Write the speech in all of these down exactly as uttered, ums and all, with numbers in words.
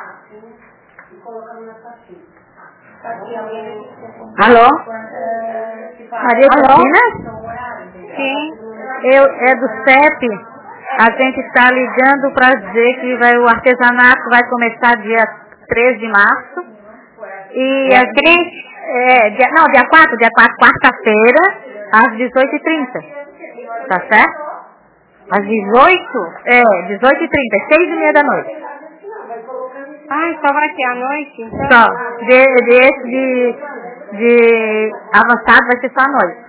Alô? Maria Cristina? Sim. Eu, é do C E P. A gente está ligando para dizer que vai, o artesanato vai começar dia três de março. E Dia a três? É, dia, não, dia quatro, dia quatro, quarta-feira, às dezoito e trinta. Tá certo? Às dezoito? É, dezoito e trinta, seis e meia da noite. Ah, só vai ser à noite? Então? Só. De, de, esse de, de avançado vai ser só à noite.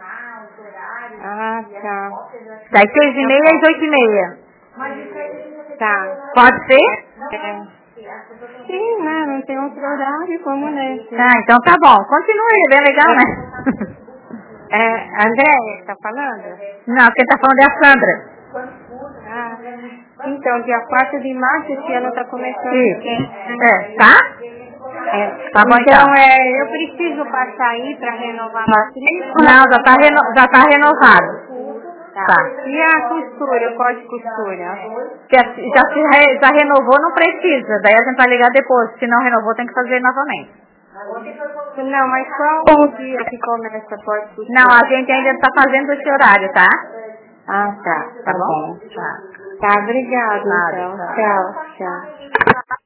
Ah, tá. Das seis e meia às oito e meia. Tá. Pode ser? É. Sim, né? Não tem outro horário como nesse. Ah, então tá bom. Continue, é bem legal, né? É, André, tá falando? Não, quem tá falando é a Sandra. Ah, então, dia quatro de março esse ano tá começando. Isso. É, tá? É. Tá bom, então, então. é, eu preciso passar aí para renovar a matrícula? Não, já tá, reno, já tá renovado. Tá. Tá. E a costura, o código de costura? Já, já, se re, já renovou, não precisa. Daí a gente vai ligar depois. Se não renovou, tem que fazer novamente. Não, mas qual o dia que começa a código de costura? Não, a gente ainda tá fazendo esse horário, tá? Ah, tá. Tá Tá bom? bom. Tá. Tá, obrigado, Nada, então. tá. Tchau, tchau.